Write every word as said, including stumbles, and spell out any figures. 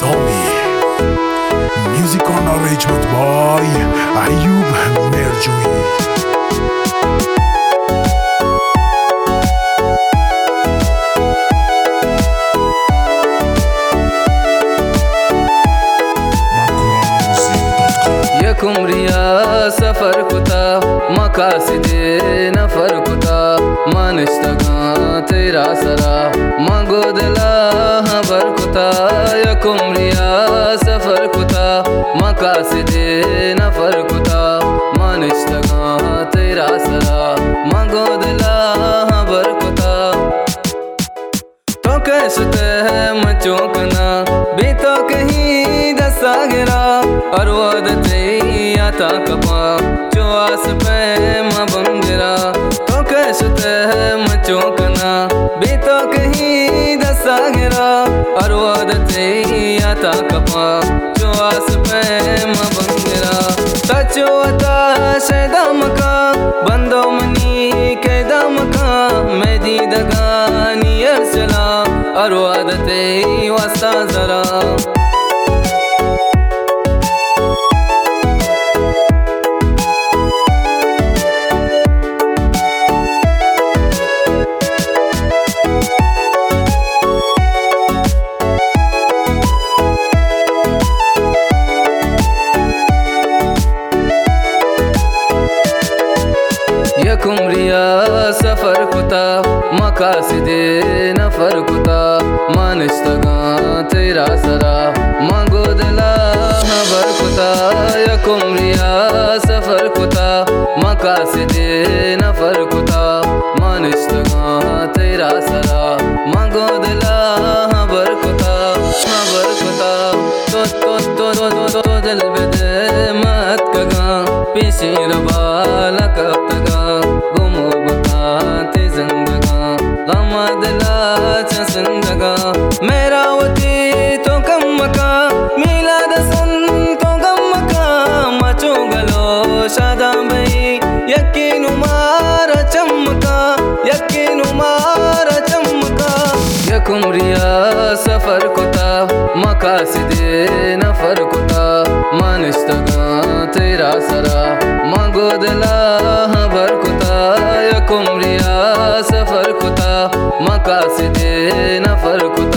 Zombie. Musical arrangement by Ayub Merjoui. यकुमरिया सफर कुता मकासिदे नफर कुता मानिश्तगा तेरा सरा मगोदला हबर कुता यकुमरिया सफर कुता मकासिदे नफर कुता मानिश्तगा तेरा सरा मगोदला हबर कुता तो कैसे है मचोकना बीतो कहीं दसा गिरा और वदते आता कपा जो आस पे मबंगिरा तो कैसे है मचोकना बीतो कहीं दसा गिरा और वदते आता कपा जो आस पे मबंगिरा सचो अता शैदाम का बंदो मनी के दम का मैं दी दगा नियर चला और वदते वस्ता जरा यकुमरिया सफर कुता मकासिदे नफर कुता मानिश्तगा तेरा सरा मगोदला हबर कुता यकुमरिया सफर कुता मकासिदे नफर कुता मानिश्तगा तेरा सरा मगोदला हबर कुता हबर कुता तो तो तो तो तो तो दिल बेदे मत कगा पीछे रबाला कब तगा गुमो बताते जिंदगा गमदला चंदगा मेरा वती तो कम मका मिला दसन तो गम मका मचो गलो शादा भई यकीन मार चमका यकीन मार चमका यकुमरिया सफर कुता मकासिदे नफर कुता मानिश्तगा तेरा सरा मगोदला हबर कुता यकुमरिया सफर कुता मकासिदे नफर कुता